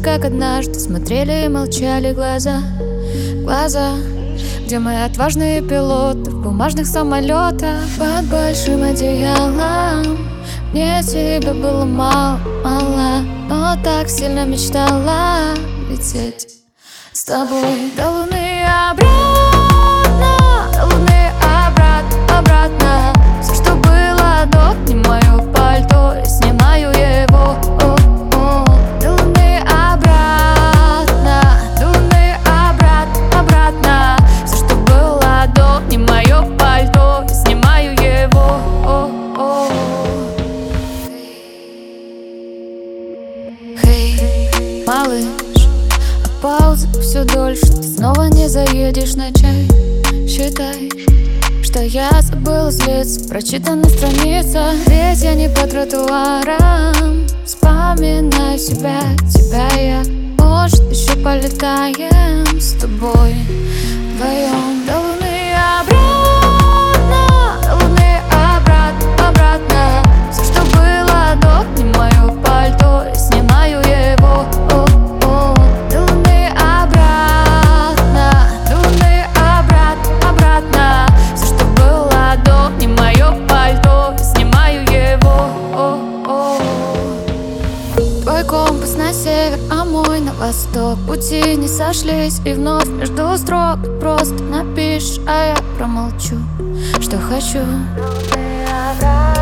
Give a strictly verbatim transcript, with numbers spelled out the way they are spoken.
как однажды смотрели и молчали глаза. Глаза, где мы отважные пилоты в бумажных самолетах. Под большим одеялом мне тебя было мало, мало, но так сильно мечтала лететь с тобой до луны обратно, до луны обратно, обратно. Все, что было до, не мое пальто, я снимаю его. О, о. До луны обратно, до луны обратно, обратно. Все, что было до, не мое пальто, я снимаю его. О, о. Хей, малыш, пауза все дольше, ты снова не заедешь на чай. Считай, что я забыла злиться, прочитанная страница. Ведь я не по тротуарам, вспоминаю себя, тебя я. Может, еще полетаем с тобой вдвоем до луны обратно, до луны обратно, обратно. Все, что было до, не мое пальто, я снимаю его. О, о. До луны обратно, до луны обратно, обратно. Все, что было до, не мое пальто, я снимаю его. О, о. Твой компас на север, а мой на восток. Пути не сошлись, и вновь между строк просто напишешь, а я промолчу, что хочу.